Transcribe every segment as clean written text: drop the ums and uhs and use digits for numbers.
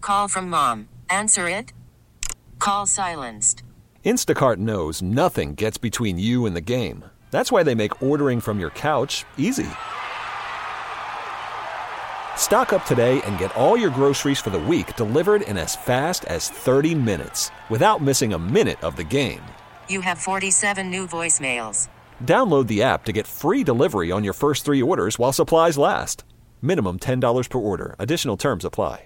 Call from mom. Answer it. Call silenced. Instacart knows nothing gets between you and the game. That's why they make ordering from your couch easy. Stock up today and get all your groceries for the week delivered in as fast as 30 minutes without missing a minute of the game. You have 47 new voicemails. Download the app to get free delivery on your first 3 orders while supplies last. Minimum $10 per order. Additional terms apply.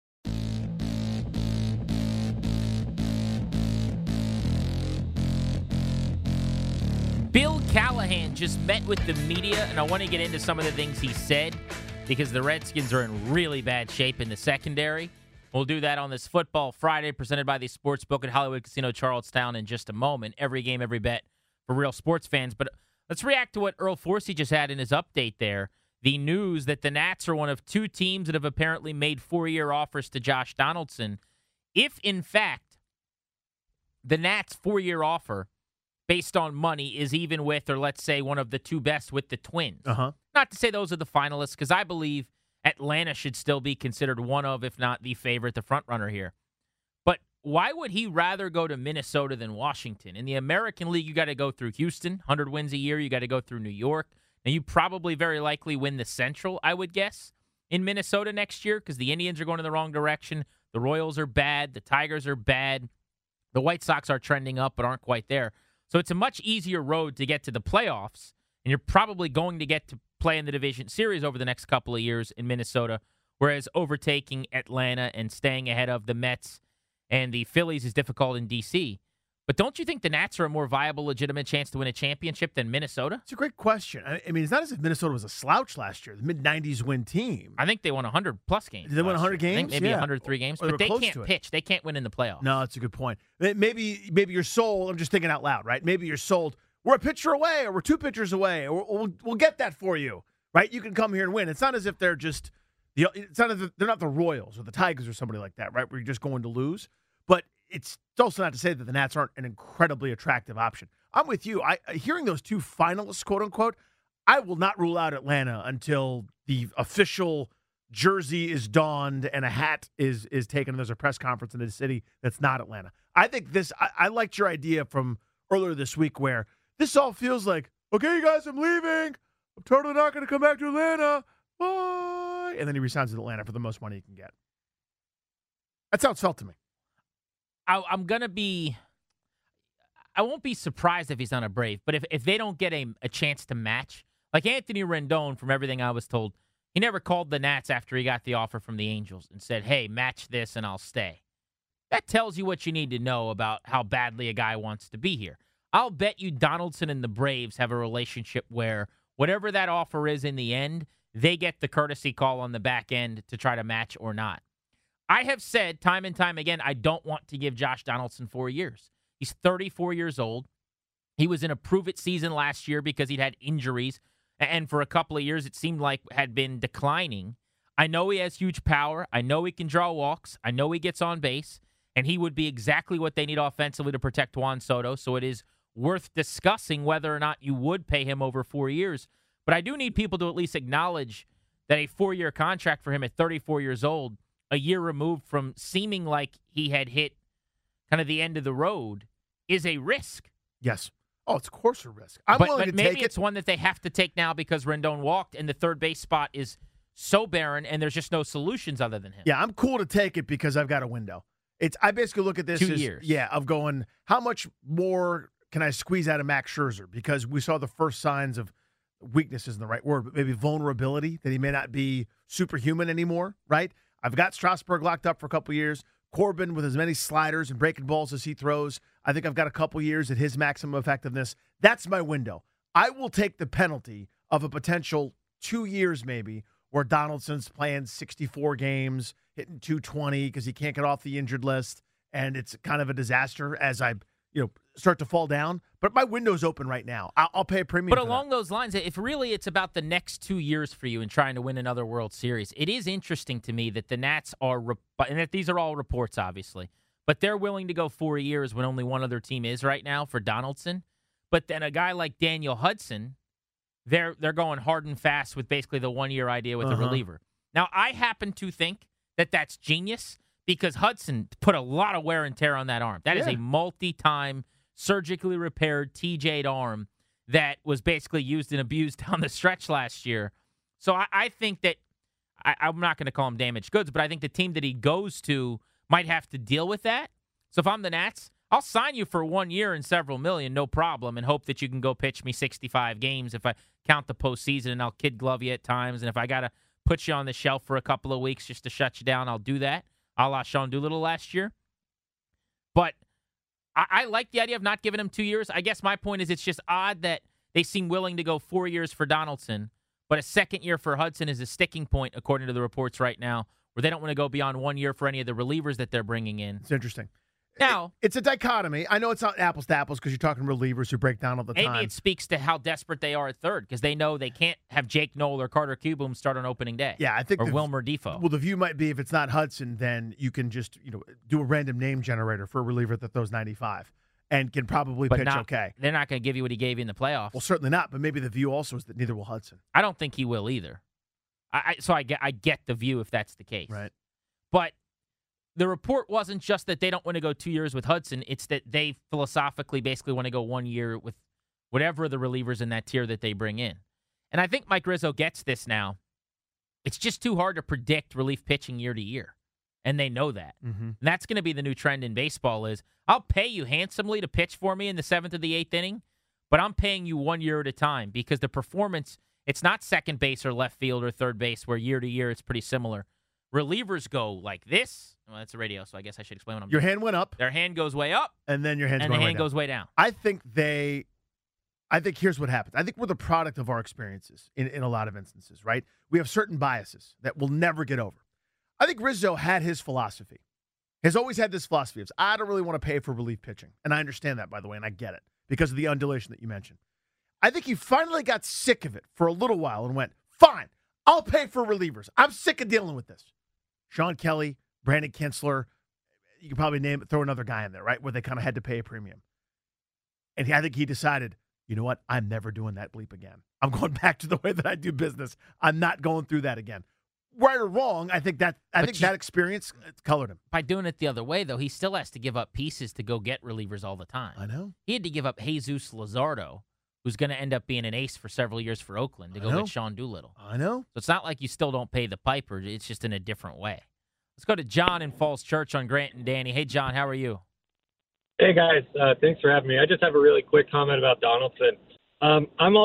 Bill Callahan just met with the media, and I want to get into some of the things he said because the Redskins are in really bad shape in the secondary. We'll do that on this Football Friday presented by the Sportsbook at Hollywood Casino Charlestown in just a moment. Every game, every bet for real sports fans. But let's react to what Earl Forsey just had in his update there. The news that the Nats are one of 2 teams that have apparently made 4-year offers to Josh Donaldson. If, in fact, the Nats' 4-year offer based on money is even with, or let's say, one of the 2 best with the Twins. Not to say those are the finalists, because I believe Atlanta should still be considered one of, if not the favorite, the front runner here. But why would he rather go to Minnesota than Washington? In the American League, you got to go through Houston, 100 wins a year. You got to go through New York. Now, you probably very likely win the Central, I would guess, in Minnesota next year, because the Indians are going in the wrong direction. The Royals are bad. The Tigers are bad. The White Sox are trending up but aren't quite there. So it's a much easier road to get to the playoffs, and you're probably going to get to play in the division series over the next couple of years in Minnesota, whereas overtaking Atlanta and staying ahead of the Mets and the Phillies is difficult in D.C. But don't you think the Nats are a more viable, legitimate chance to win a championship than Minnesota? It's a great question. I mean, it's not as if Minnesota was a slouch last year. The mid-'90s win team. I think they won 100-plus games. Did they win 100 games? I think maybe 103 games. But they can't pitch. They can't win in the playoffs. No, that's a good point. Maybe you're sold. I'm just thinking out loud, right? Maybe you're sold. We're a pitcher away, or we're 2 pitchers away, or we'll get that for you, right? You can come here and win. It's not as if they're just it's not as if they're not the Royals or the Tigers or somebody like that, right? Where you're just going to lose. But it's also not to say that the Nats aren't an incredibly attractive option. I'm with you. Hearing those 2 finalists, quote unquote, I will not rule out Atlanta until the official jersey is donned and a hat is taken and there's a press conference in the city that's not Atlanta. I think this. I liked your idea from earlier this week where this all feels like, okay, you guys, I'm leaving. I'm totally not going to come back to Atlanta. Bye. And then he resigns with Atlanta for the most money he can get. That's how it's felt to me. I won't be surprised if he's on a Brave, but if they don't get a chance to match, like Anthony Rendon, from everything I was told, he never called the Nats after he got the offer from the Angels and said, hey, match this and I'll stay. That tells you what you need to know about how badly a guy wants to be here. I'll bet you Donaldson and the Braves have a relationship where whatever that offer is in the end, they get the courtesy call on the back end to try to match or not. I have said time and time again, I don't want to give Josh Donaldson 4 years. He's 34 years old. He was in a prove-it season last year because he'd had injuries, and for a couple of years it seemed like had been declining. I know he has huge power. I know he can draw walks. I know he gets on base, and he would be exactly what they need offensively to protect Juan Soto, so it is worth discussing whether or not you would pay him over 4 years. But I do need people to at least acknowledge that a 4-year contract for him at 34 years old, a year removed from seeming like he had hit kind of the end of the road, is a risk. Yes. Oh, it's of course a risk. I'm willing to take it. Maybe it's one that they have to take now because Rendon walked and the third base spot is so barren and there's just no solutions other than him. Yeah, I'm cool to take it because I've got a window. I basically look at this 2 as, years. Yeah, of going, how much more can I squeeze out of Max Scherzer? Because we saw the first signs of weakness isn't the right word, but maybe vulnerability, that he may not be superhuman anymore, right? I've got Strasburg locked up for a couple years. Corbin with as many sliders and breaking balls as he throws. I think I've got a couple years at his maximum effectiveness. That's my window. I will take the penalty of a potential 2 years maybe where Donaldson's playing 64 games, hitting 220 because he can't get off the injured list, and it's kind of a disaster as I start to fall down. But my window's open right now. I'll pay a premium. But along those lines, if really it's about the next 2 years for you and trying to win another World Series, it is interesting to me that the Nats are, and that these are all reports, obviously, but they're willing to go 4 years when only one other team is right now for Donaldson. But then a guy like Daniel Hudson, they're going hard and fast with basically the 1 year idea with the reliever. Now, I happen to think that that's genius because Hudson put a lot of wear and tear on that arm. That is a multi-time surgically repaired TJ'd arm that was basically used and abused down the stretch last year. So I think that I'm not going to call him damaged goods, but I think the team that he goes to might have to deal with that. So if I'm the Nats, I'll sign you for 1 year and several million, no problem, and hope that you can go pitch me 65 games if I count the postseason, and I'll kid glove you at times. And if I got to put you on the shelf for a couple of weeks just to shut you down, I'll do that, a la Sean Doolittle last year. But I like the idea of not giving him 2 years. I guess my point is it's just odd that they seem willing to go 4 years for Donaldson, but a second year for Hudson is a sticking point, according to the reports right now, where they don't want to go beyond 1 year for any of the relievers that they're bringing in. It's interesting. Now, it's a dichotomy. I know it's not apples to apples because you're talking relievers who break down all the time. Maybe it speaks to how desperate they are at third because they know they can't have Jake Knoll or Carter Kieboom start on opening day. Yeah, I think or Wilmer Defoe. Well, the view might be if it's not Hudson, then you can just do a random name generator for a reliever that throws 95 and can probably pitch okay. They're not going to give you what he gave you in the playoffs. Well, certainly not. But maybe the view also is that neither will Hudson. I don't think he will either. So I get the view if that's the case. Right. But the report wasn't just that they don't want to go 2 years with Hudson. It's that they philosophically basically want to go 1 year with whatever the relievers in that tier that they bring in. And I think Mike Rizzo gets this now. It's just too hard to predict relief pitching year to year. And they know that. Mm-hmm. And that's going to be the new trend in baseball is I'll pay you handsomely to pitch for me in the 7th or the 8th inning, but I'm paying you 1 year at a time because the performance, it's not second base or left field or third base where year to year it's pretty similar. Relievers go like this. Well, that's a radio, so I guess I should explain what I'm doing. Your hand went up. Their hand goes way up. And then your hand goes way down. I think here's what happens. I think we're the product of our experiences in a lot of instances, right? We have certain biases that we'll never get over. I think Rizzo had his philosophy. Has always had this philosophy of, I don't really want to pay for relief pitching. And I understand that, by the way, and I get it because of the undulation that you mentioned. I think he finally got sick of it for a little while and went, fine, I'll pay for relievers. I'm sick of dealing with this. Sean Kelly, Brandon Kinsler, you could probably throw another guy in there, right, where they kind of had to pay a premium. And I think he decided, you know what, I'm never doing that bleep again. I'm going back to the way that I do business. I'm not going through that again. Right or wrong, I think that experience colored him. By doing it the other way, though, he still has to give up pieces to go get relievers all the time. I know. He had to give up Jesus Luzardo, who's going to end up being an ace for several years for Oakland, to go get Sean Doolittle. I know. So it's not like you still don't pay the piper. It's just in a different way. Let's go to John in Falls Church on Grant and Danny. Hey, John, how are you? Hey, guys. Thanks for having me. I just have a really quick comment about Donaldson. I'm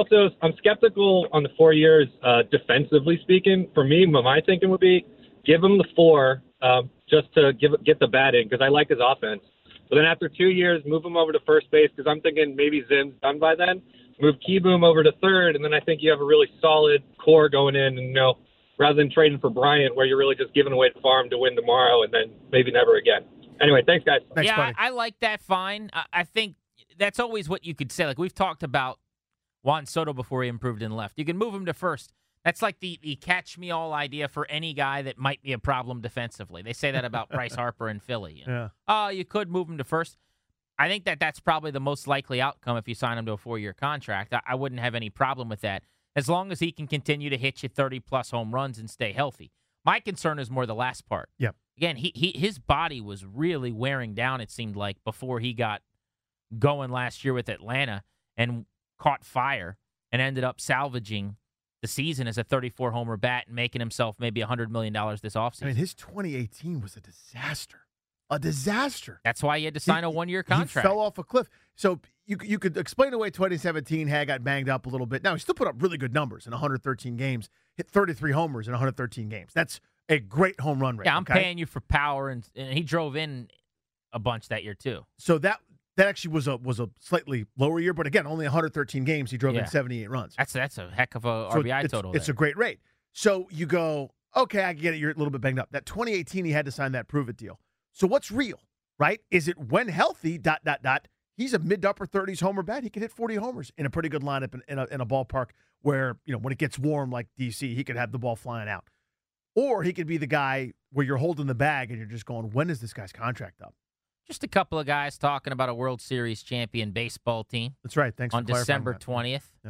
skeptical on the 4 years, defensively speaking. For me, what my thinking would be, give him the 4 just to get the bat in because I like his offense. But then after 2 years, move him over to first base because I'm thinking maybe Zim's done by then. Move Kieboom over to third, and then I think you have a really solid core going in. And rather than trading for Bryant, where you're really just giving away the farm to win tomorrow and then maybe never again. Anyway, thanks, guys. Thanks, yeah, buddy. I like that fine. I think that's always what you could say. Like we've talked about Juan Soto before he improved in left. You can move him to first. That's like the catch-me-all idea for any guy that might be a problem defensively. They say that about Bryce Harper in Philly. Yeah. Oh, you could move him to first. I think that's probably the most likely outcome if you sign him to a 4-year contract. I wouldn't have any problem with that as long as he can continue to hit you 30-plus home runs and stay healthy. My concern is more the last part. Yep. Again, his body was really wearing down, it seemed like, before he got going last year with Atlanta and caught fire and ended up salvaging the season as a 34-homer bat and making himself maybe $100 million this offseason. I mean, his 2018 was a disaster. A disaster. That's why he had to sign a 1-year contract. He fell off a cliff. So you could explain away 2017, got banged up a little bit. Now, he still put up really good numbers in 113 games, hit 33 homers in 113 games. That's a great home run rate. Yeah, I'm paying you for power, and he drove in a bunch that year too. So that actually was a slightly lower year, but again, only 113 games. He drove in 78 runs. That's a heck of a RBI total. It's a great rate. So you go, okay, I get it. You're a little bit banged up. That 2018, he had to sign that prove it deal. So what's real, right? Is it when healthy, ... He's a mid to upper 30s homer bat. He could hit 40 homers in a pretty good lineup in a ballpark where, when it gets warm like D.C., he could have the ball flying out. Or he could be the guy where you're holding the bag and you're just going, when is this guy's contract up? Just a couple of guys talking about a World Series champion baseball team. That's right. Thanks for on clarifying December that. 20th. That's right.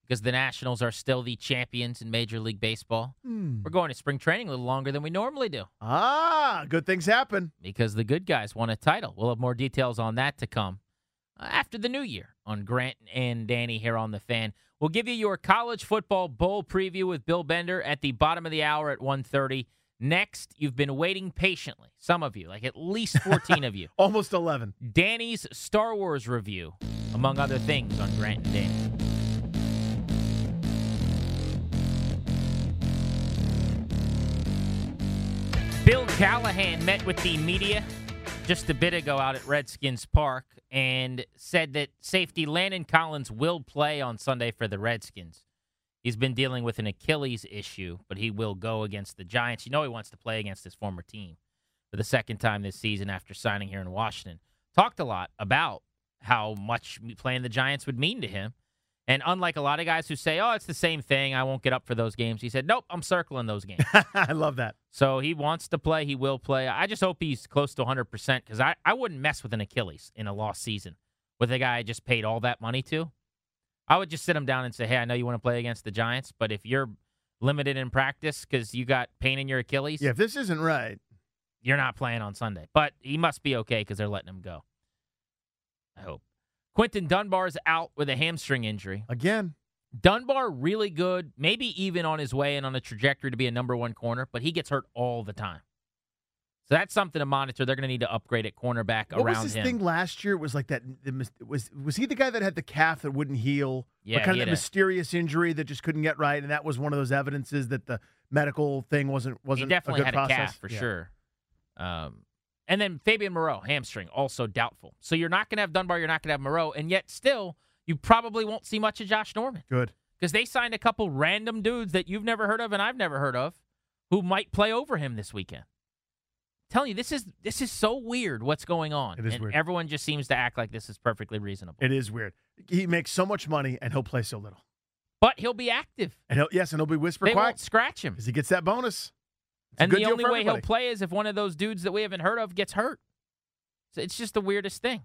because the Nationals are still the champions in Major League Baseball. We're going to spring training a little longer than we normally do. Good things happen. Because the good guys won a title. We'll have more details on that to come after the new year on Grant and Danny here on The Fan. We'll give you your college football bowl preview with Bill Bender at the bottom of the hour at 1:30. Next, you've been waiting patiently, some of you, like at least 14 of you. Almost 11. Danny's Star Wars review, among other things, on Grant and Danny. Bill Callahan met with the media just a bit ago out at Redskins Park and said that safety Landon Collins will play on Sunday for the Redskins. He's been dealing with an Achilles issue, but he will go against the Giants. You know he wants to play against his former team for the second time this season after signing here in Washington. Talked a lot about how much playing the Giants would mean to him. And unlike a lot of guys who say, oh, it's the same thing, I won't get up for those games, he said, nope, I'm circling those games. I love that. So he wants to play. He will play. I just hope he's close to 100% because I wouldn't mess with an Achilles in a lost season with a guy I just paid all that money to. I would just sit him down and say, hey, I know you want to play against the Giants, but if you're limited in practice because you got pain in your Achilles, if this isn't right, you're not playing on Sunday. But he must be okay because they're letting him go. I hope. Quinton Dunbar's out with a hamstring injury. Again. Dunbar really good, maybe even on his way and on a trajectory to be a number one corner, but he gets hurt all the time. So that's something to monitor. They're going to need to upgrade at cornerback around him. What was his thing last year? It was like that. Was he the guy that had the calf that wouldn't heal? Yeah, or kind of that mysterious injury that just couldn't get right, and that was one of those evidences that the medical thing wasn't he definitely a good had process. A calf for sure. And then Fabian Moreau, hamstring, also doubtful. So you're not going to have Dunbar, you're not going to have Moreau, and yet still, you probably won't see much of Josh Norman. Good. Because they signed a couple random dudes that you've never heard of and I've never heard of who might play over him this weekend. I'm telling you, this is so weird what's going on. It is weird. Everyone just seems to act like this is perfectly reasonable. It is weird. He makes so much money, and he'll play so little. But he'll be active. And he'll be whisper quiet. They won't scratch him. Because he gets that bonus. And the only way he'll play is if one of those dudes that we haven't heard of gets hurt. So it's just the weirdest thing.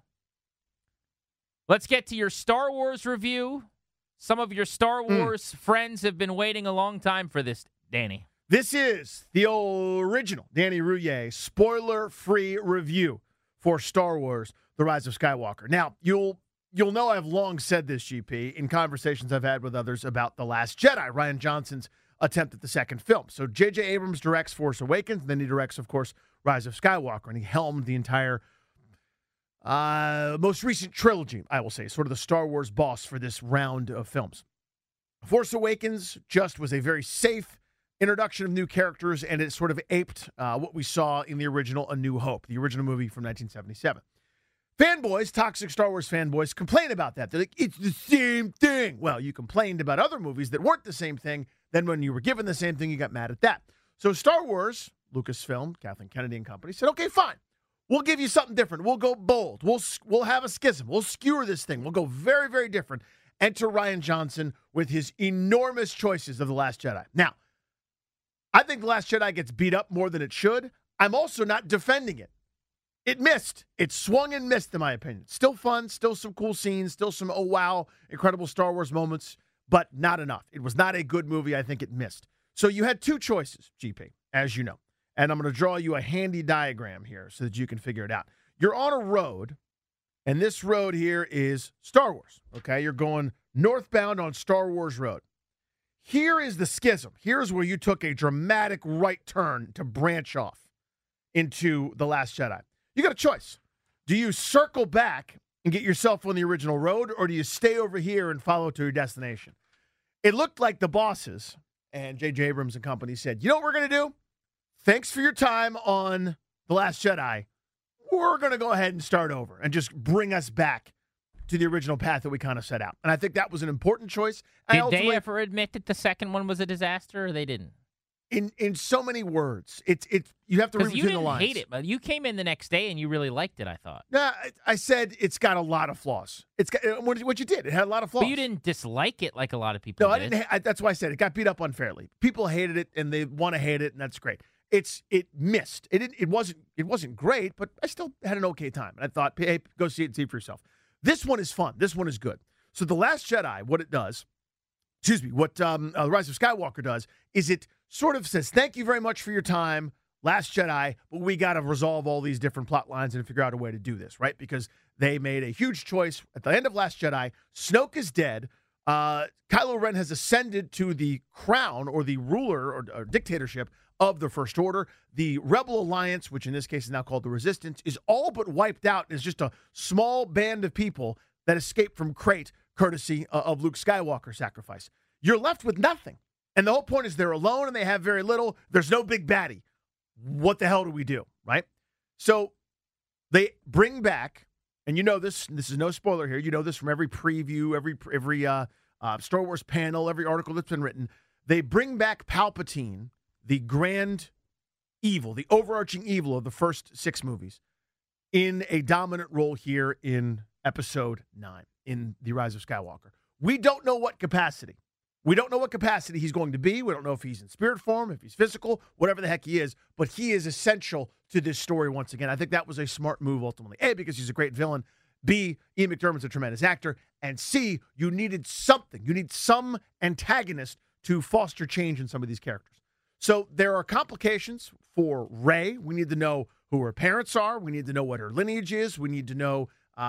Let's get to your Star Wars review. Some of your Star Wars friends have been waiting a long time for this, Danny. This is the original Danny Rouhier spoiler-free review for Star Wars: The Rise of Skywalker. Now, you'll know I've long said this, GP, in conversations I've had with others about The Last Jedi, Rian Johnson's attempt at the second film. So J.J. Abrams directs Force Awakens, and then he directs, of course, Rise of Skywalker, and he helmed the entire most recent trilogy, I will say, sort of the Star Wars boss for this round of films. Force Awakens just was a very safe introduction of new characters, and it sort of aped what we saw in the original A New Hope, the original movie from 1977. Fanboys, toxic Star Wars fanboys, complain about that. They're like, it's the same thing. Well, you complained about other movies that weren't the same thing. Then when you were given the same thing, you got mad at that. So Star Wars, Lucasfilm, Kathleen Kennedy and company said, okay, fine. We'll give you something different. We'll go bold. We'll have a schism. We'll skewer this thing. We'll go very, very different. Enter Rian Johnson with his enormous choices of The Last Jedi. Now, I think The Last Jedi gets beat up more than it should. I'm also not defending it. It missed. It swung and missed, in my opinion. Still fun, still some cool scenes, still some, oh, wow, incredible Star Wars moments, but not enough. It was not a good movie. I think it missed. So you had two choices, GP, as you know. And I'm going to draw you a handy diagram here so that you can figure it out. You're on a road, and this road here is Star Wars, okay? You're going northbound on Star Wars Road. Here is the schism. Here's where you took a dramatic right turn to branch off into The Last Jedi. You got a choice. Do you circle back and get yourself on the original road, or do you stay over here and follow to your destination? It looked like the bosses and J.J. Abrams and company said, you know what we're going to do? Thanks for your time on The Last Jedi. We're going to go ahead and start over and just bring us back to the original path that we kind of set out. And I think that was an important choice. Did they ever admit that the second one was a disaster, or they didn't? In so many words, it's you have to read between the lines. You didn't hate it, but you came in the next day and you really liked it, I thought. Nah, I said it's got a lot of flaws. It's got what you did. It had a lot of flaws. But you didn't dislike it like a lot of people did. No, I didn't. That's why I said it got beat up unfairly. People hated it, and they want to hate it, and that's great. It missed. It wasn't great, but I still had an okay time. And I thought, hey, go see it and see it for yourself. This one is fun. This one is good. So The Last Jedi, what it does, Rise of Skywalker does is it sort of says, thank you very much for your time, Last Jedi, but we got to resolve all these different plot lines and figure out a way to do this, right? Because they made a huge choice at the end of Last Jedi. Snoke is dead. Kylo Ren has ascended to the crown or the ruler or dictatorship of the First Order. The Rebel Alliance, which in this case is now called the Resistance, is all but wiped out. It's just a small band of people that escaped from Crate, courtesy of Luke Skywalker's sacrifice. You're left with nothing. And the whole point is they're alone and they have very little. There's no big baddie. What the hell do we do, right? So they bring back, and you know this is no spoiler here, you know this from every preview, every Star Wars panel, every article that's been written. They bring back Palpatine, the grand evil, the overarching evil of the first 6 movies, in a dominant role here in Episode 9, in The Rise of Skywalker. We don't know what capacity. We don't know what capacity he's going to be. We don't know if he's in spirit form, if he's physical, whatever the heck he is, but he is essential to this story once again. I think that was a smart move ultimately. A, because he's a great villain. B, Ian McDermott's a tremendous actor. And C, you needed something. You need some antagonist to foster change in some of these characters. So there are complications for Rey. We need to know who her parents are. We need to know what her lineage is. We need to know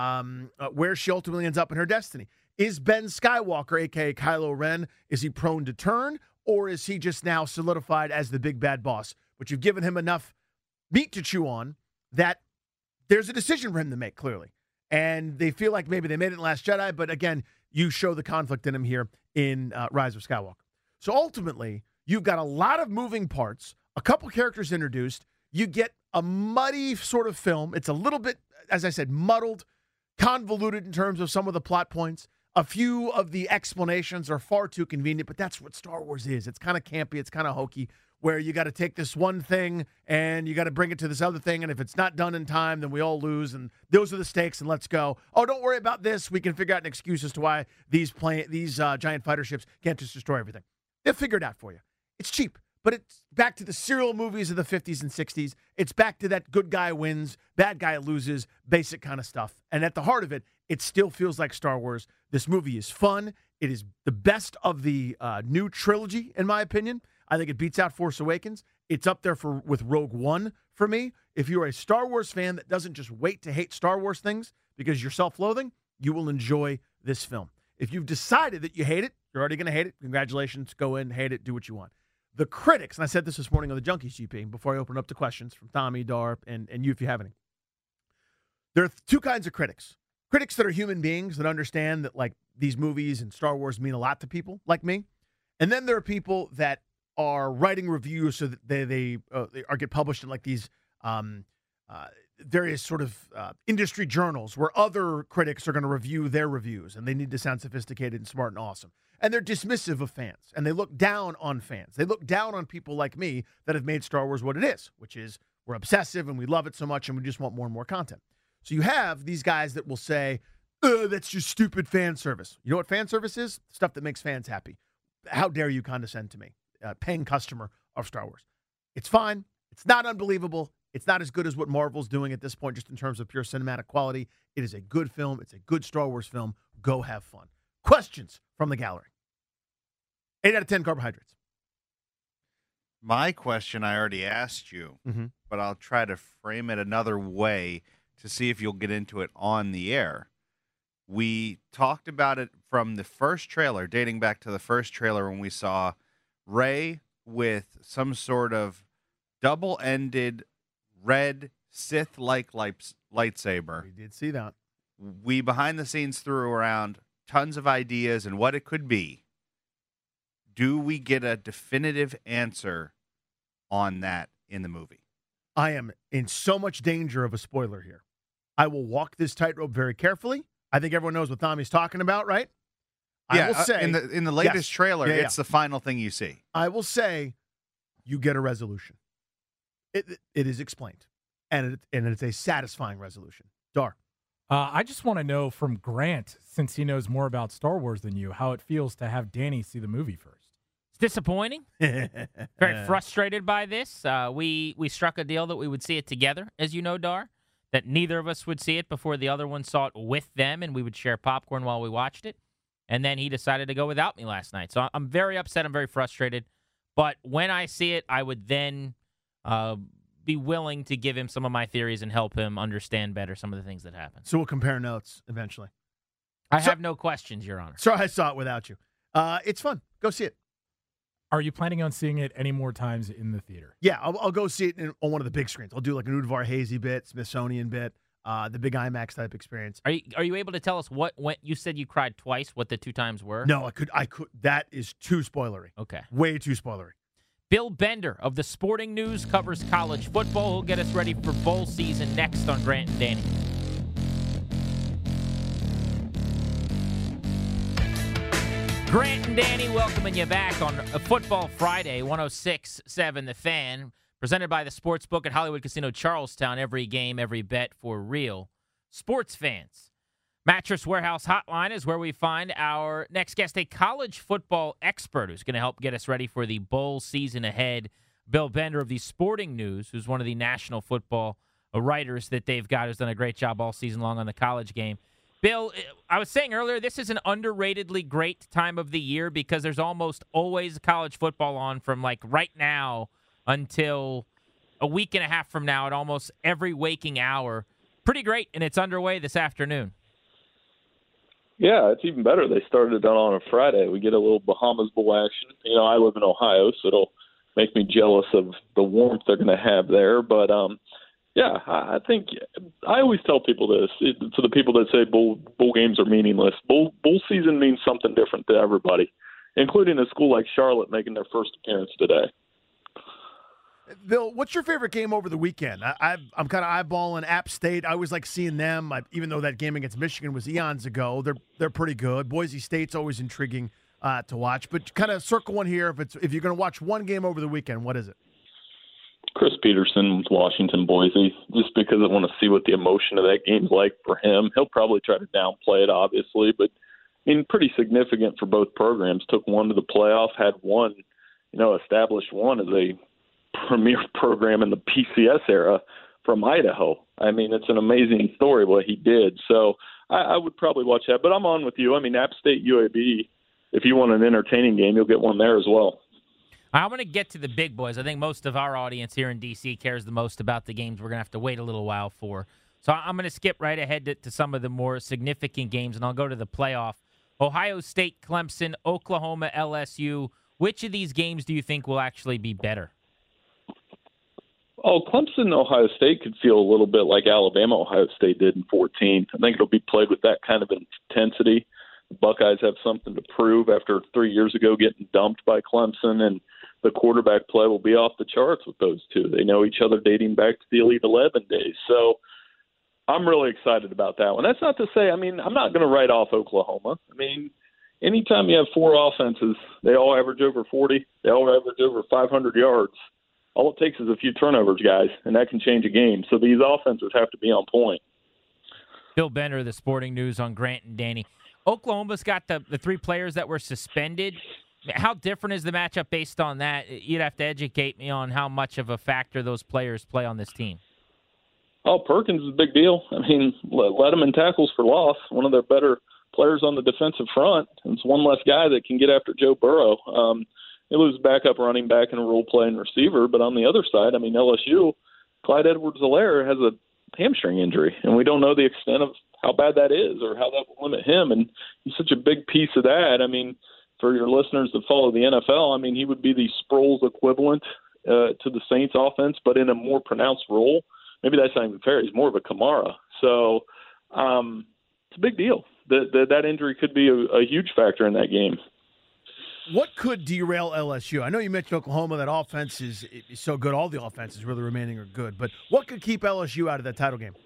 where she ultimately ends up in her destiny. Is Ben Skywalker, a.k.a. Kylo Ren, is he prone to turn, or is he just now solidified as the big bad boss? But you've given him enough meat to chew on that there's a decision for him to make, clearly. And they feel like maybe they made it in Last Jedi, but again, you show the conflict in him here in Rise of Skywalker. So ultimately, you've got a lot of moving parts, a couple characters introduced. You get a muddy sort of film. It's a little bit, as I said, muddled, convoluted in terms of some of the plot points. A few of the explanations are far too convenient, but that's what Star Wars is. It's kind of campy. It's kind of hokey, where you got to take this one thing and you got to bring it to this other thing. And if it's not done in time, then we all lose. And those are the stakes. And let's go. Oh, don't worry about this. We can figure out an excuse as to why these giant fighter ships can't just destroy everything. They'll figure it out for you. It's cheap, but it's back to the serial movies of the 50s and 60s. It's back to that good guy wins, bad guy loses, basic kind of stuff. And at the heart of it, it still feels like Star Wars. This movie is fun. It is the best of the new trilogy, in my opinion. I think it beats out Force Awakens. It's up there with Rogue One for me. If you're a Star Wars fan that doesn't just wait to hate Star Wars things because you're self-loathing, you will enjoy this film. If you've decided that you hate it, you're already going to hate it. Congratulations. Go in, hate it, do what you want. The critics, and I said this morning on the Junkies GP before I open up to questions from Tommy, Dar, and you if you have any. There are 2 kinds of critics. Critics that are human beings that understand that like these movies and Star Wars mean a lot to people like me. And then there are people that are writing reviews so that they get published in like these various sort of industry journals where other critics are going to review their reviews and they need to sound sophisticated and smart and awesome. And they're dismissive of fans and they look down on fans. They look down on people like me that have made Star Wars what it is, which is we're obsessive and we love it so much and we just want more and more content. So you have these guys that will say, that's just stupid fan service. You know what fan service is? Stuff that makes fans happy. How dare you condescend to me, paying customer of Star Wars. It's fine. It's not unbelievable. It's not as good as what Marvel's doing at this point, just in terms of pure cinematic quality. It is a good film. It's a good Star Wars film. Go have fun. Questions from the gallery. 8 out of 10 carbohydrates. My question I already asked you, but I'll try to frame it another way to see if you'll get into it on the air. We talked about it from the first trailer, dating back to the first trailer when we saw Rey with some sort of double-ended red Sith-like lightsaber. We did see that. We behind the scenes threw around tons of ideas and what it could be. Do we get a definitive answer on that in the movie? I am in so much danger of a spoiler here. I will walk this tightrope very carefully. I think everyone knows what Tommy's talking about, right? Yeah, I will say in the latest trailer, it's the final thing you see. I will say you get a resolution. It is explained, and it's a satisfying resolution. Dar. I just want to know from Grant, since he knows more about Star Wars than you, how it feels to have Danny see the movie first. It's disappointing. Very frustrated by this. We struck a deal that we would see it together, as you know, Dar, that neither of us would see it before the other one saw it with them, and we would share popcorn while we watched it. and then he decided to go without me last night. So I'm very upset. I'm very frustrated. But when I see it, I would then be willing to give him some of my theories and help him understand better some of the things that happen. So we'll compare notes eventually. I have no questions, Your Honor. Sorry, I saw it without you. It's fun. Go see it. Are you planning on seeing it any more times in the theater? Yeah, I'll go see it on one of the big screens. I'll do like an Udvar Hazy bit, Smithsonian bit, the big IMAX type experience. Are you able to tell us what you said you cried twice? What the 2 times were? No, I could. That is too spoilery. Okay, way too spoilery. Bill Bender of the Sporting News covers college football. He'll get us ready for bowl season next on Grant and Danny. Grant and Danny welcoming you back on a Football Friday, 106.7 The Fan, presented by the Sportsbook at Hollywood Casino Charlestown. Every game, every bet for real sports fans. Mattress Warehouse Hotline is where we find our next guest, a college football expert who's going to help get us ready for the bowl season ahead. Bill Bender of the Sporting News, who's one of the national football writers that they've got, who's done a great job all season long on the college game. Bill, I was saying earlier, this is an underratedly great time of the year because there's almost always college football on from like right now until a week and a half from now at almost every waking hour. Pretty great, and it's underway this afternoon. Yeah, it's even better. They started it on a Friday. We get a little Bahamas Bowl action. You know, I live in Ohio, so it'll make me jealous of the warmth they're going to have there. But, yeah, I think I always tell people this, to the people that say bowl games are meaningless. Bowl season means something different to everybody, including a school like Charlotte making their first appearance today. Bill, what's your favorite game over the weekend? I'm kind of eyeballing App State. I always like seeing them, even though that game against Michigan was eons ago. They're pretty good. Boise State's always intriguing to watch. But kind of circle one here. If you're going to watch one game over the weekend, what is it? Chris Peterson, Washington, Boise, just because I want to see what the emotion of that game's like for him. He'll probably try to downplay it, obviously, but I mean, pretty significant for both programs. Took one to the playoff, had one, established one as a premier program in the PCS era from Idaho. I mean, it's an amazing story what he did. So I would probably watch that. But I'm on with you. I mean, App State, UAB, if you want an entertaining game, you'll get one there as well. I'm going to get to the big boys. I think most of our audience here in D.C. cares the most about the games we're going to have to wait a little while for. So I'm going to skip right ahead to some of the more significant games, and I'll go to the playoff. Ohio State, Clemson, Oklahoma, LSU. Which of these games do you think will actually be better? Oh, Clemson, Ohio State could feel a little bit like Alabama, Ohio State did in 2014. I think it'll be played with that kind of intensity. The Buckeyes have something to prove after 3 years ago getting dumped by Clemson, and the quarterback play will be off the charts with those two. They know each other dating back to the Elite 11 days. So I'm really excited about that one. That's not to say, I'm not going to write off Oklahoma. Anytime you have four offenses, they all average over 40, they all average over 500 yards. All it takes is a few turnovers, guys, and that can change a game. So these offenses have to be on point. Bill Bender, the Sporting News on Grant and Danny. Oklahoma's got the three players that were suspended. How different is the matchup based on that? You'd have to educate me on how much of a factor those players play on this team. Oh, Perkins is a big deal. Let him in tackles for loss. One of their better players on the defensive front. It's one less guy that can get after Joe Burrow. They lose backup running back and a role-playing receiver. But on the other side, LSU, Clyde Edwards-Helaire has a hamstring injury, and we don't know the extent of how bad that is or how that will limit him. And he's such a big piece of that. For your listeners that follow the NFL, he would be the Sproles equivalent to the Saints offense, but in a more pronounced role. Maybe that's not even fair. He's more of a Kamara. So it's a big deal. That injury could be a huge factor in that game. What could derail LSU? I know you mentioned Oklahoma. That offense is so good. All the offenses really remaining are good. But what could keep LSU out of that title game?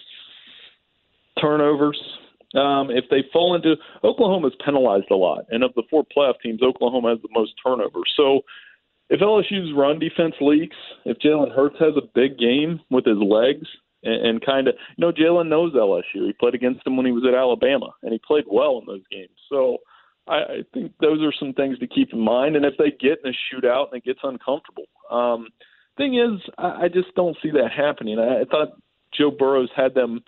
Turnovers. If they fall into – Oklahoma's penalized a lot. And of the four playoff teams, Oklahoma has the most turnovers. So if LSU's run defense leaks, if Jalen Hurts has a big game with his legs and kind of – Jalen knows LSU. He played against them when he was at Alabama, and he played well in those games. So I think those are some things to keep in mind. And if they get in a shootout and it gets uncomfortable. Thing is, I just don't see that happening. I thought Joe Burrow's had them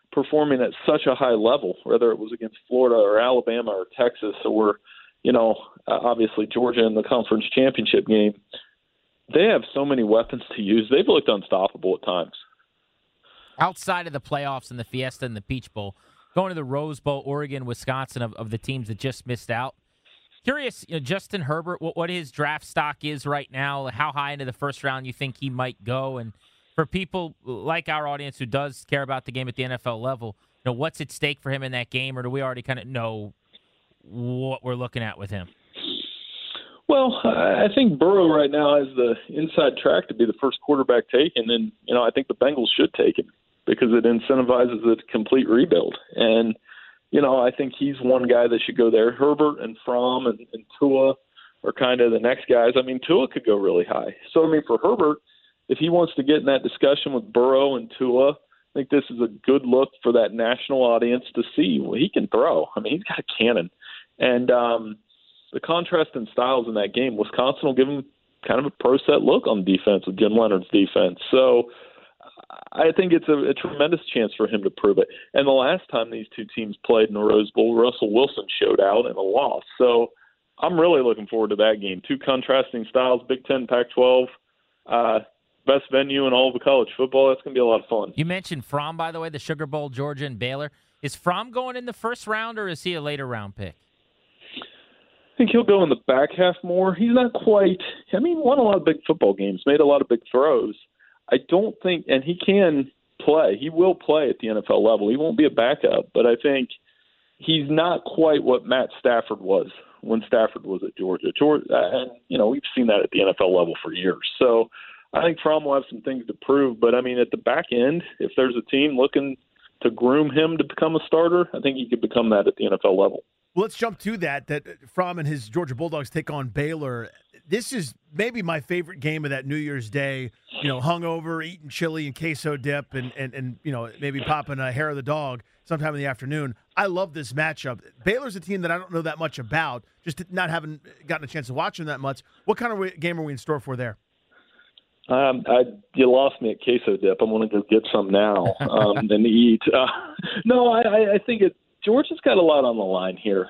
performing at such a high level, whether it was against Florida or Alabama or Texas or, obviously Georgia in the conference championship game. They have so many weapons to use. They've looked unstoppable at times. Outside of the playoffs and the Fiesta and the Peach Bowl, going to the Rose Bowl, Oregon, Wisconsin, of the teams that just missed out. Curious, Justin Herbert, what his draft stock is right now, how high into the first round you think he might go, and for people like our audience who does care about the game at the NFL level, what's at stake for him in that game, or do we already kind of know what we're looking at with him? Well, I think Burrow right now has the inside track to be the first quarterback taken, and I think the Bengals should take him because it incentivizes a complete rebuild. And I think he's one guy that should go there. Herbert and Fromm and Tua are kind of the next guys. I mean, Tua could go really high. So, for Herbert, if he wants to get in that discussion with Burrow and Tua, I think this is a good look for that national audience to see what he can throw. He's got a cannon. And the contrast in styles in that game, Wisconsin will give him kind of a pro set look on defense with Jim Leonard's defense. So I think it's a tremendous chance for him to prove it. And the last time these two teams played in the Rose Bowl, Russell Wilson showed out in a loss. So I'm really looking forward to that game. Two contrasting styles, Big Ten, Pac-12, best venue in all of college football. That's going to be a lot of fun. You mentioned Fromm, by the way, the Sugar Bowl, Georgia and Baylor. Is Fromm going in the first round, or is he a later round pick? I think he'll go in the back half more. He's not quite – won a lot of big football games, made a lot of big throws. I don't think – and he can play. He will play at the NFL level. He won't be a backup, but I think he's not quite what Matt Stafford was when Stafford was at Georgia. And, we've seen that at the NFL level for years. So I think Fromm will have some things to prove. But, at the back end, if there's a team looking to groom him to become a starter, I think he could become that at the NFL level. Well, let's jump to that Fromm and his Georgia Bulldogs take on Baylor. This is maybe my favorite game of that New Year's Day, hungover, eating chili and queso dip and maybe popping a hair of the dog sometime in the afternoon. I love this matchup. Baylor's a team that I don't know that much about, just not having gotten a chance to watch them that much. What kind of game are we in store for there? You lost me at queso dip. I'm going to go get some now and eat. No, I think Georgia's got a lot on the line here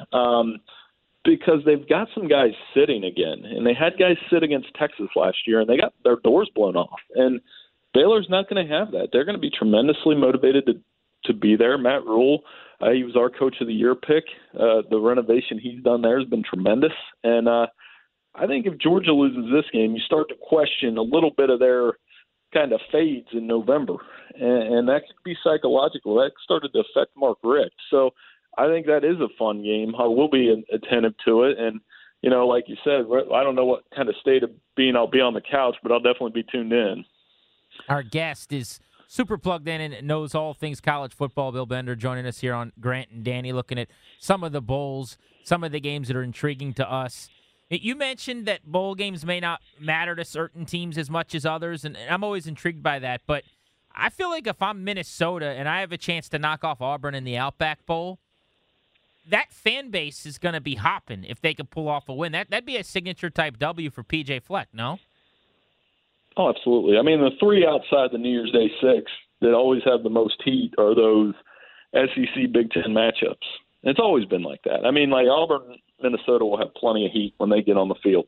because they've got some guys sitting again, and they had guys sit against Texas last year, and they got their doors blown off. And Baylor's not going to have that. They're going to be tremendously motivated to be there. Matt Rule, he was our Coach of the Year pick. The renovation he's done there has been tremendous. And I think if Georgia loses this game, you start to question a little bit of their kind of fades in November, and that could be psychological. That started to affect Mark Richt. So I think that is a fun game. I will be attentive to it, and like you said, I don't know what kind of state of being I'll be on the couch, but I'll definitely be tuned in. Our guest is super plugged in and knows all things college football. Bill Bender joining us here on Grant and Danny, looking at some of the bowls, some of the games that are intriguing to us. You mentioned that bowl games may not matter to certain teams as much as others, and I'm always intrigued by that. But I feel like if I'm Minnesota and I have a chance to knock off Auburn in the Outback Bowl, that fan base is going to be hopping if they could pull off a win. That'd be a signature-type W for P.J. Fleck, no? Oh, absolutely. The three outside the New Year's Day 6 that always have the most heat are those SEC Big Ten matchups. And it's always been like that. Auburn, Minnesota will have plenty of heat when they get on the field.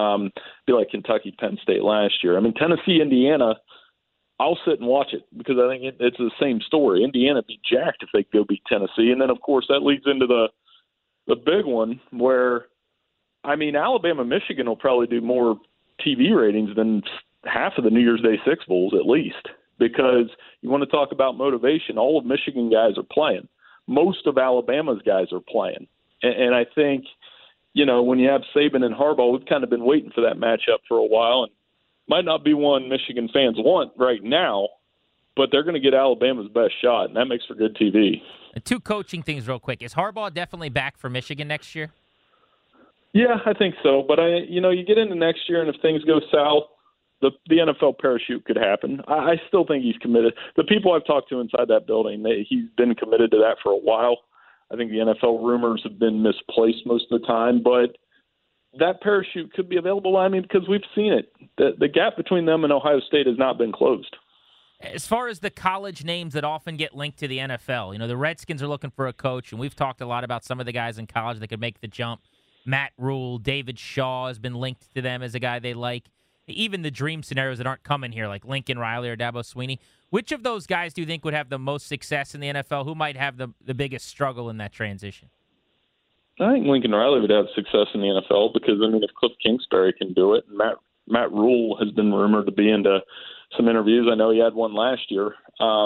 Be like Kentucky, Penn State last year. Tennessee, Indiana, I'll sit and watch it because I think it's the same story. Indiana be jacked if they go beat Tennessee. And then, of course, that leads into the big one where, Alabama, Michigan will probably do more TV ratings than half of the New Year's Day 6 bowls at least, because you want to talk about motivation. All of Michigan guys are playing. Most of Alabama's guys are playing. And I think, when you have Saban and Harbaugh, we've kind of been waiting for that matchup for a while, and might not be one Michigan fans want right now, but they're going to get Alabama's best shot, and that makes for good TV. Two coaching things real quick. Is Harbaugh definitely back for Michigan next year? Yeah, I think so. But, you get into next year, and if things go south, the NFL parachute could happen. I still think he's committed. The people I've talked to inside that building, he's been committed to that for a while. I think the NFL rumors have been misplaced most of the time, but that parachute could be available. Because we've seen it. The gap between them and Ohio State has not been closed. As far as the college names that often get linked to the NFL, the Redskins are looking for a coach, and we've talked a lot about some of the guys in college that could make the jump. Matt Rule, David Shaw has been linked to them as a guy they like. Even the dream scenarios that aren't coming here, like Lincoln Riley or Dabo Swinney. Which of those guys do you think would have the most success in the NFL? Who might have the biggest struggle in that transition? I think Lincoln Riley would have success in the NFL because, if Cliff Kingsbury can do it, and Matt Rule has been rumored to be into some interviews. I know he had one last year.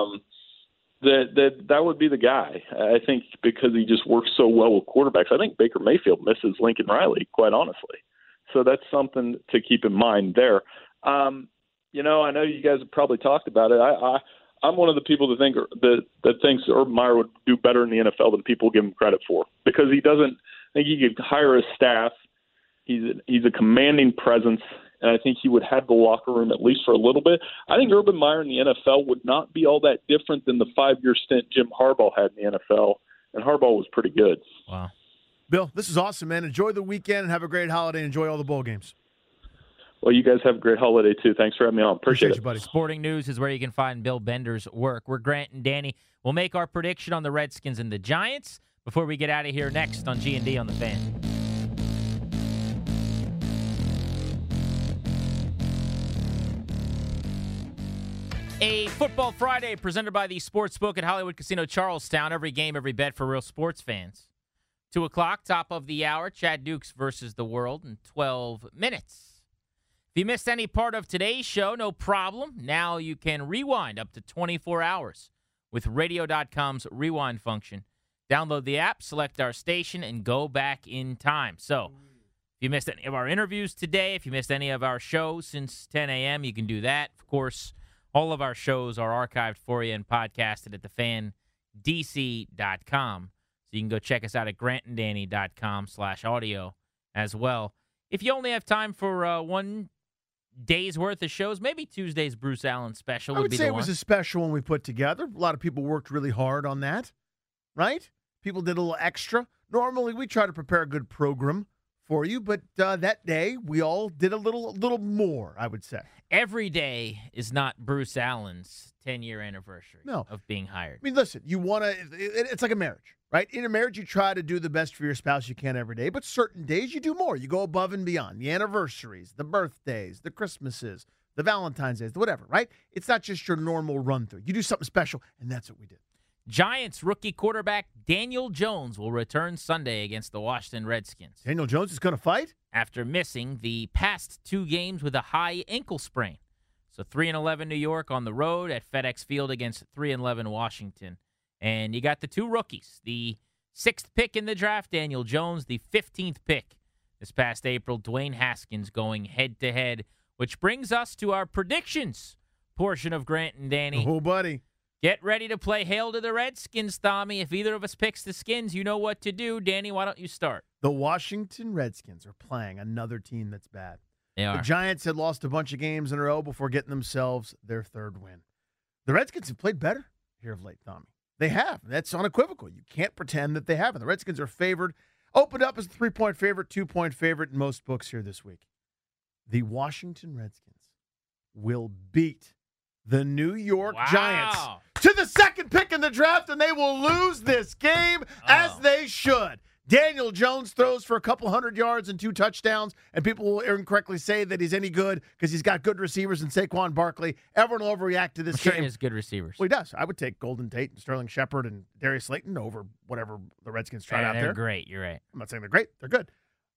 That would be the guy. I think because he just works so well with quarterbacks. I think Baker Mayfield misses Lincoln Riley, quite honestly. So that's something to keep in mind there. I know you guys have probably talked about it. I'm one of the people that thinks Urban Meyer would do better in the NFL than people give him credit for, because he doesn't think he could hire a staff. He's a commanding presence, and I think he would have the locker room at least for a little bit. I think Urban Meyer in the NFL would not be all that different than the 5-year stint Jim Harbaugh had in the NFL, and Harbaugh was pretty good. Wow. Bill, this is awesome, man. Enjoy the weekend and have a great holiday. Enjoy all the bowl games. Well, you guys have a great holiday, too. Thanks for having me on. Appreciate it. You, buddy. Sporting News is where you can find Bill Bender's work. We're Grant and Danny. We'll make our prediction on the Redskins and the Giants before we get out of here next on G&D on the Fan. A Football Friday presented by the Sportsbook at Hollywood Casino Charlestown. Every game, every bet for real sports fans. 2 o'clock, top of the hour, Chad Dukes versus the world in 12 minutes. If you missed any part of today's show, no problem. Now you can rewind up to 24 hours with Radio.com's rewind function. Download the app, select our station, and go back in time. So if you missed any of our interviews today, if you missed any of our shows since 10 a.m., you can do that. Of course, all of our shows are archived for you and podcasted at thefandc.com. So you can go check us out at grantanddanny.com/audio as well. If you only have time for 1 day's worth of shows, maybe Tuesday's Bruce Allen special would be the one. I would say it was a special one we put together. A lot of people worked really hard on that, right? People did a little extra. Normally, we try to prepare a good program for you, but that day, we all did a little more, I would say. Every day is not Bruce Allen's 10-year anniversary of being hired. I mean, listen, you want to – it's like a marriage, right? In a marriage, you try to do the best for your spouse you can every day, but certain days you do more. You go above and beyond. The anniversaries, the birthdays, the Christmases, the Valentine's Days, whatever, right? It's not just your normal run-through. You do something special, and that's what we did. Giants rookie quarterback Daniel Jones will return Sunday against the Washington Redskins. Daniel Jones is going to fight? After missing the past 2 games with a high ankle sprain. So 3-11 New York on the road at FedEx Field against 3-11 Washington. And you got the 2 rookies. The 6th pick in the draft, Daniel Jones. The 15th pick this past April, Dwayne Haskins, going head-to-head. Which brings us to our predictions portion of Grant and Danny. Oh, buddy. Get ready to play Hail to the Redskins, Tommy. If either of us picks the Skins, you know what to do. Danny, why don't you start? The Washington Redskins are playing another team that's bad. They are. The Giants had lost a bunch of games in a row before getting themselves their 3rd win. The Redskins have played better here of late, Tommy. They have. That's unequivocal. You can't pretend that they haven't. The Redskins are favored, opened up as a 3-point favorite, 2-point favorite in most books here this week. The Washington Redskins will beat the New York Giants to the 2nd pick in the draft, and they will lose this game as they should. Daniel Jones throws for a couple 100 yards and 2 touchdowns, and people will incorrectly say that he's any good because he's got good receivers in Saquon Barkley. Everyone will overreact to this game. He has good receivers. Well, he does. I would take Golden Tate and Sterling Shepard and Darius Slayton over whatever the Redskins tried out there. They're great. You're right. I'm not saying they're great. They're good.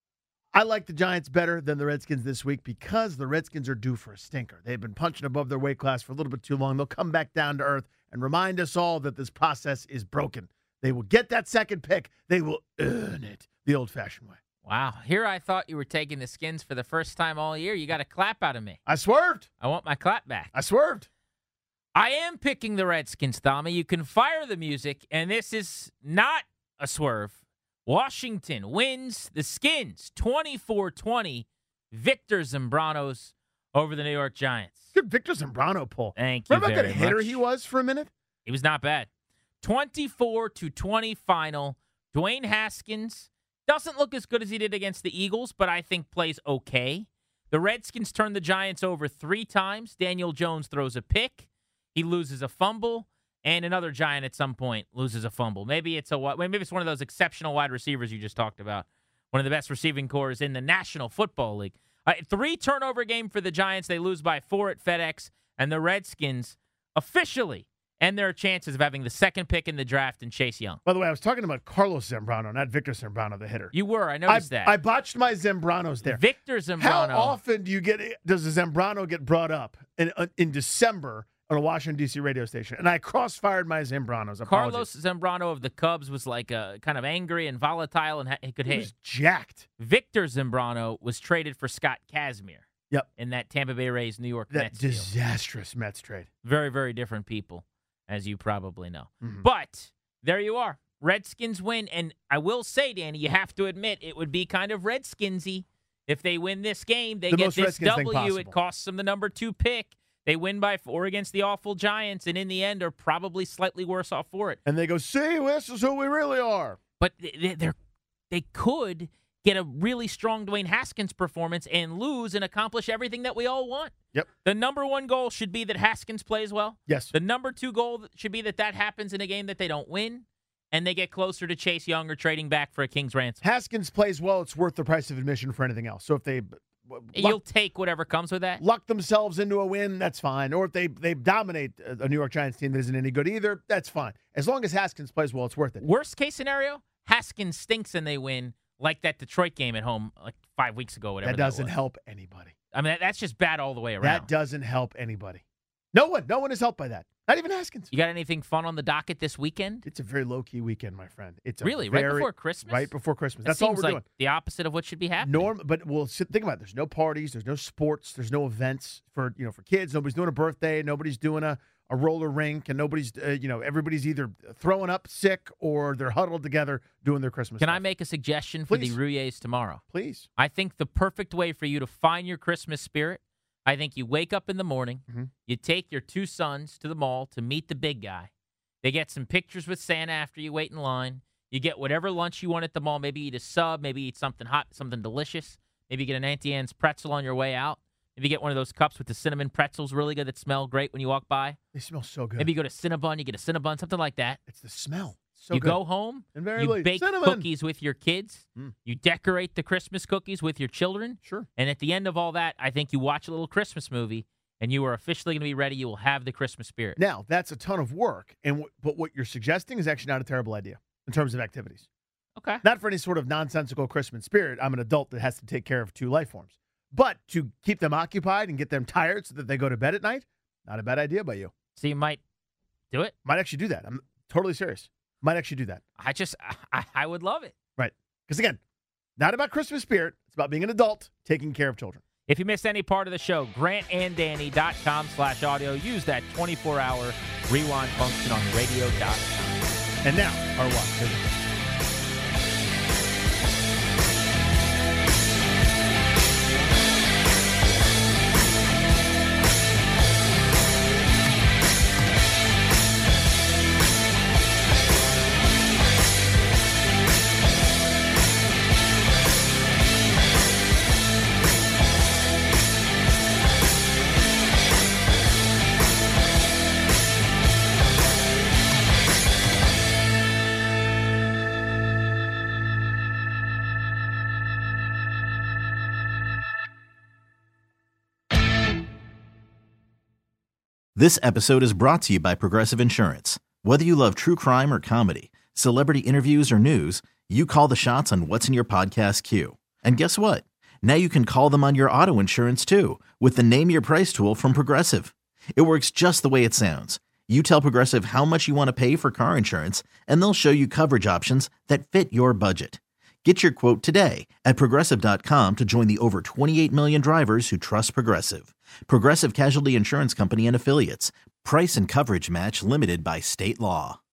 I like the Giants better than the Redskins this week because the Redskins are due for a stinker. They've been punching above their weight class for a little bit too long. They'll come back down to earth and remind us all that this process is broken. They will get that 2nd pick. They will earn it the old-fashioned way. Wow. Here I thought you were taking the Skins for the first time all year. You got a clap out of me. I swerved. I want my clap back. I swerved. I am picking the Redskins, Tommy. You can fire the music, and this is not a swerve. Washington wins the Skins 24-20. Victor Zambranos over the New York Giants. Good Victor Zambrano pull. Thank you. Remember how good a hitter much. he was for a minute? He was not bad. 24-20 final. Dwayne Haskins doesn't look as good as he did against the Eagles, but I think plays okay. The Redskins turn the Giants over 3 times. Daniel Jones throws a pick. He loses a fumble, and another Giant at some point loses a fumble. Maybe it's one of those exceptional wide receivers you just talked about. One of the best receiving corps in the National Football League. 3 turnover game for the Giants. They lose by 4 at FedEx, and the Redskins officially end their chances of having the second pick in the draft in Chase Young. By the way, I was talking about Carlos Zambrano, not Victor Zambrano, the hitter. You were. I noticed that. I botched my Zambranos there. Victor Zambrano. How often does a Zambrano get brought up in December on a Washington, D.C. radio station? And I crossfired my Zambranos. Carlos Zambrano of the Cubs was like kind of angry and volatile and he could hit. He was jacked. Victor Zambrano was traded for Scott Kazmir. Yep. In that Tampa Bay Rays, New York Mets deal. Disastrous Mets trade. Very, very different people, as you probably know. Mm-hmm. But there you are. Redskins win. And I will say, Danny, you have to admit it would be kind of Redskinsy if they win this game. They get this W. It costs them the number 2 pick. They win by 4 against the awful Giants, and in the end are probably slightly worse off for it. And they go, see, this is who we really are. But they could get a really strong Dwayne Haskins performance and lose and accomplish everything that we all want. Yep. The number 1 goal should be that Haskins plays well. Yes. The number 2 goal should be that happens in a game that they don't win, and they get closer to Chase Young or trading back for a king's ransom. Haskins plays well. It's worth the price of admission for anything else. So if they... You'll take whatever comes with that. Luck themselves into a win, that's fine. Or if they dominate a New York Giants team that isn't any good either, that's fine. As long as Haskins plays well, it's worth it. Worst case scenario, Haskins stinks and they win, like that Detroit game at home like 5 weeks ago, whatever. That doesn't help anybody. I mean, that's just bad all the way around. That doesn't help anybody. No one is helped by that. Not even Haskins. You got anything fun on the docket this weekend? It's a very low-key weekend, my friend. It's right before Christmas? Right before Christmas. That That's all we're like doing. The opposite of what should be happening. But think about it. There's no parties. There's no sports. There's no events for kids. Nobody's doing a birthday. Nobody's doing a roller rink. And nobody's, everybody's either throwing up sick or they're huddled together doing their Christmas Can stuff. I make a suggestion for the Rouilles tomorrow? Please. I think the perfect way for you to find your Christmas spirit, I think you wake up in the morning, you take your 2 sons to the mall to meet the big guy. They get some pictures with Santa after you wait in line. You get whatever lunch you want at the mall. Maybe eat a sub, maybe eat something hot, something delicious. Maybe get an Auntie Anne's pretzel on your way out. Maybe get one of those cups with the cinnamon pretzels, really good, that smell great when you walk by. They smell so good. Maybe you go to Cinnabon, you get a Cinnabon, something like that. It's the smell. So you good. Go home, you bake cookies with your kids. You decorate the Christmas cookies with your children. Sure. And at the end of all that, I think you watch a little Christmas movie, and you are officially going to be ready. You will have the Christmas spirit. Now, that's a ton of work, but what you're suggesting is actually not a terrible idea in terms of activities. Okay. Not for any sort of nonsensical Christmas spirit. I'm an adult that has to take care of 2 life forms. But to keep them occupied and get them tired so that they go to bed at night, not a bad idea by you. So you might do it? Might actually do that. I'm totally serious. Might actually do that. I would love it. Right. Because again, not about Christmas spirit. It's about being an adult taking care of children. If you missed any part of the show, grantanddanny.com/audio. Use that 24-hour rewind function on radio.com. And now, our watch. This episode is brought to you by Progressive Insurance. Whether you love true crime or comedy, celebrity interviews or news, you call the shots on what's in your podcast queue. And guess what? Now you can call them on your auto insurance too with the Name Your Price tool from Progressive. It works just the way it sounds. You tell Progressive how much you want to pay for car insurance, and they'll show you coverage options that fit your budget. Get your quote today at Progressive.com to join the over 28 million drivers who trust Progressive. Progressive Casualty Insurance Company and Affiliates. Price and coverage match limited by state law.